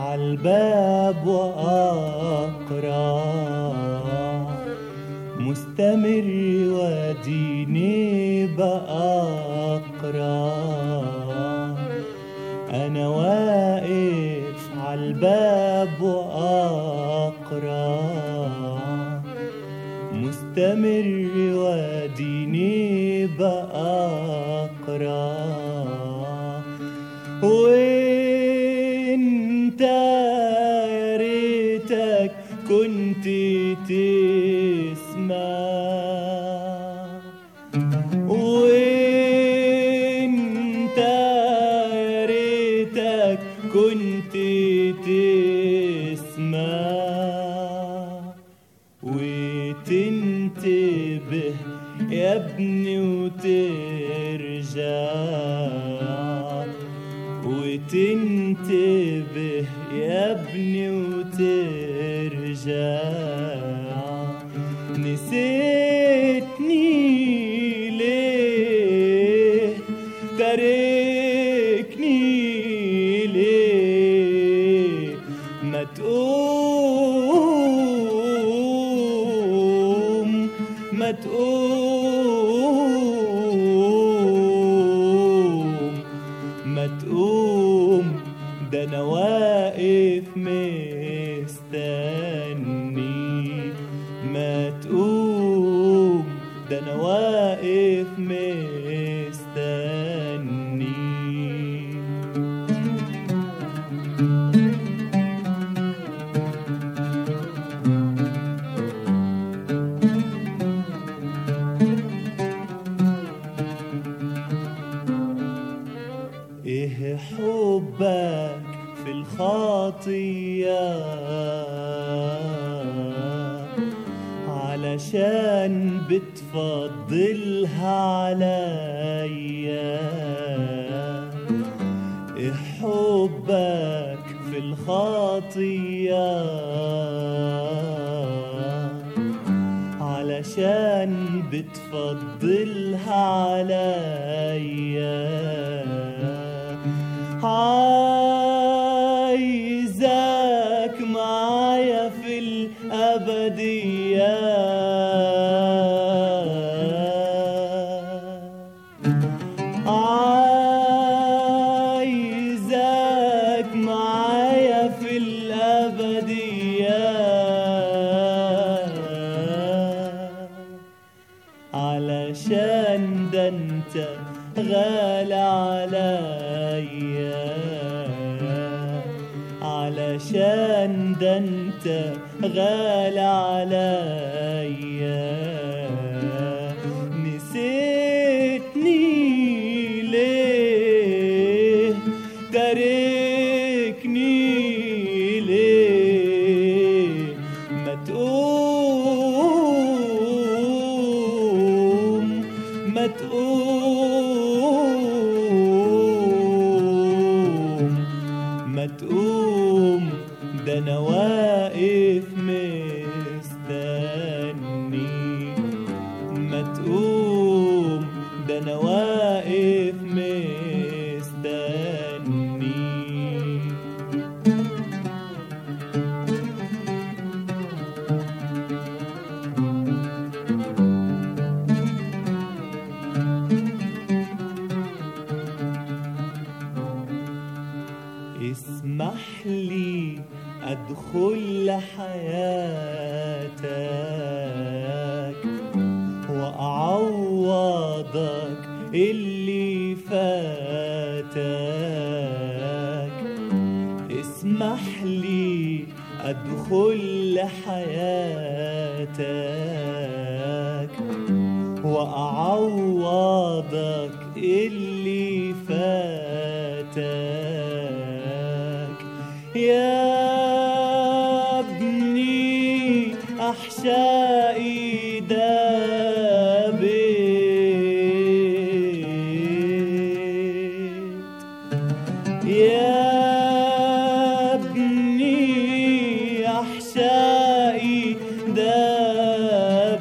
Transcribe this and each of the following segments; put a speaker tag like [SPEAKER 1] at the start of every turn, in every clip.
[SPEAKER 1] عالباب وأقرع، مستمر وديني بأقرع. أنا واقف عالباب وأقرع، مستمر وديني بأقرع. وانت يا ريتك كنت تسمع، وانت يا ريتك كنت تسمع، وتنتبه يا ابني وترجع، وتنتبه يا ابني وترجع. نسيتني ليه؟ تاركني ليه؟ ما تقوم، ما تقوم، ما تقوم، ده أنا واقف مستني. ما تقوم، ده أنا واقف مستني. إيه حبك في الخطية علشان بتفضلها عليا؟ إيه حبك في الخطية علشان بتفضلها عليا؟ عايزك معايا في الأبدية، عايزك معايا في الأبدية، علشان ده انت غالي عليا، علشان ده انت غالي عليا. نسيتني ليه؟ تاركني ليه؟ ما تقوم، ما تقوم، ما تقوم، ده أنا واقف مستني. ما تقوم، ده أنا واقف مستني. اسمح لي أدخل لحياتك وأعوضك اللي فاتك. اسمح لي أدخل لحياتك وأعوضك اللي فاتك. يا ابني أحشائي دابت، يا ابني أحشائي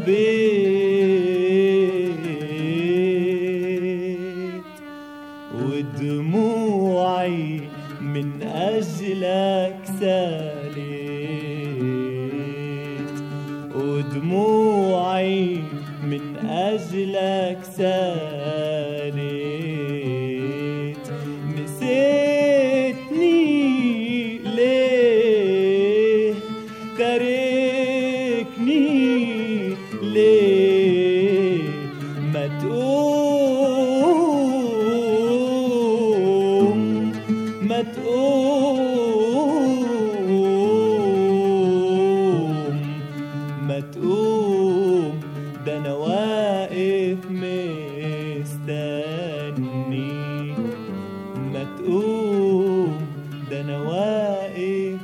[SPEAKER 1] دابت، ودموعي من أجلك سالت، ودموعي من أجلك سالت. نسيتني ليه؟ تاركني ليه؟ ما تقوم، ما تقوم، ما تقوم، ده أنا واقف مستني. ما تقوم، ده أنا واقف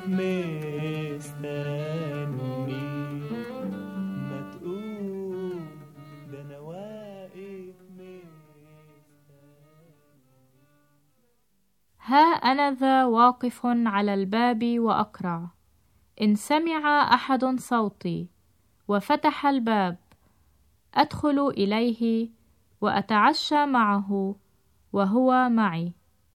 [SPEAKER 1] مستني. ما تقوم، ده أنا واقف مستني.
[SPEAKER 2] ها أنا ذا واقف على الباب وأقرع، إن سمع أحد صوتي وفتح الباب، أدخل إليه وأتعشى معه وهو معي.